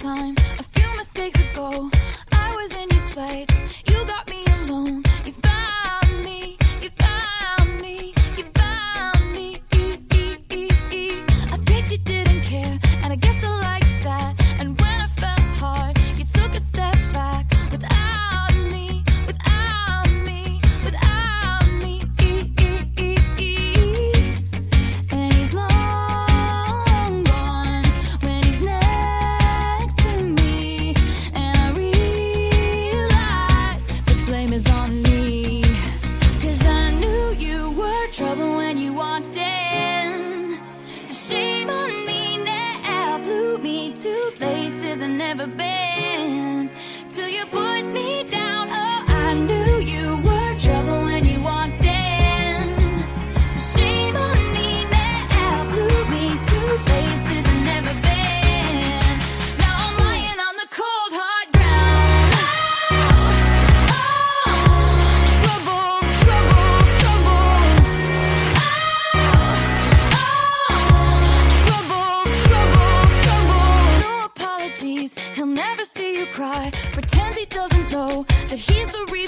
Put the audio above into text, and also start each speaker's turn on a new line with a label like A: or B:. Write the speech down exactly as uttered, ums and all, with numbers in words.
A: time, a few mistakes ago, I was in your sights. You got me alone. You found me. You found me. You found me. I guess you didn't care, and I guess I liked that. And when I fell hard, you took a step back without me, without me, without me. And he's long gone when he's next to me. And I realize the blame is on me. 'Cause I knew you were trouble when you walked in. So shame on me now, flew me to places I've never been. Till you put me down, oh, I knew you were trouble when you walked in. So shame on me now, flew me to places I've never been. Now I'm lying on the cold hard ground. Oh, trouble, trouble, trouble. Oh, trouble, trouble, trouble. No apologies, he'll never see you cry. Pretends he doesn't know that he's the real